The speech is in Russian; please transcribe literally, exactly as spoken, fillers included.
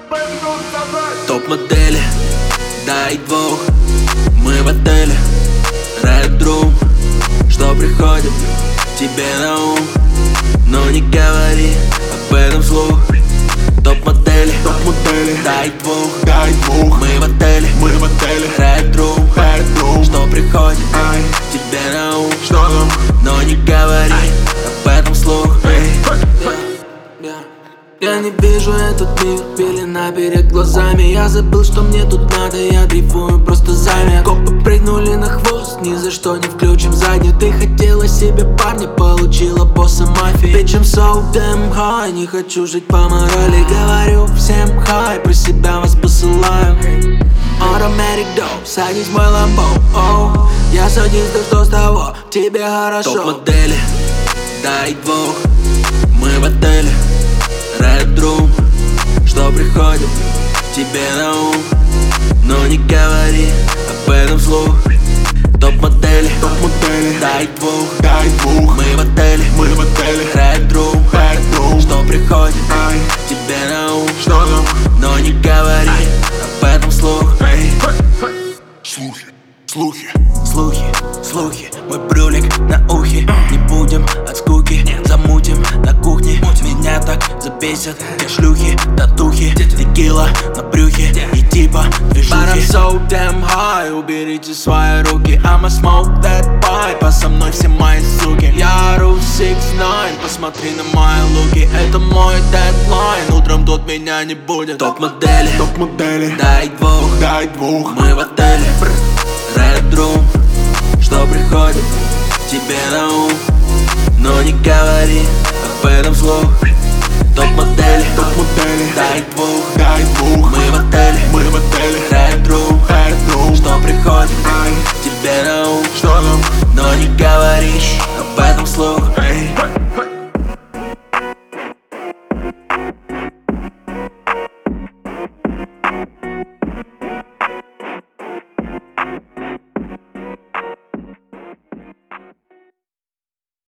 Топ-модели, дай двух. Мы в отеле Red Room. Что приходит тебе на ум? Но не говори об этом вслух. Топ-модели, Топ-модели, дай двух. дай двух. Мы в отеле, Мы в отеле Red Room. Red Room. Что приходит Ай, тебе на ум? что там? Но не говори об этом вслух. Эй, Я не вижу этот мир, пелена перед глазами. Я забыл, что мне тут надо, я дрейфую просто займе. Копы прыгнули на хвост, ни за что не включим заднюю. Ты хотела себе парня, получила босса мафии. Bitch, I'm so damn high, не хочу жить по морали. Говорю всем хай, про себя вас посылаю. Automatic dope, садись в мой ламбо, оу. Я садист, что с того, тебе хорошо. Топ-модели, дай двух. Мы в отеле Red Room. Что приходит тебе на ум? Но не говори об этом вслух. Топ-модели, топ-модели, дай двух. дай двух. Мы в отеле, Мы в отеле Red Room. Red Room. Что приходит Ай, тебе на ум? что там? Но не говори об этом вслух. Эй, слухи, слухи. Слухи, слухи, мой брюлик на ухе. Не будем от скуки, замутим на кухне. Меня так забесят, как шлюхи, татухи. Текила на брюхе и типа движухи. But I'm so damn high, уберите свои руки. I'ma smoke that pipe, а со мной все мои суки. Я ору six nine, посмотри на мои луки. Это мой дедлайн, утром тут меня не будет. Топ-модели, Топ-модели, дай двух. дай двух. Мы в отеле Red Room. Что приходит тебе на ум? Но не говори об этом вслух. Топ-модели, Топ-модели, дай двух. дай двух. Мы в отеле Мы в отеле Red Room. Red Room. Что приходит Ай, тебе на ум? что там? Но не говоришь об этом вслух.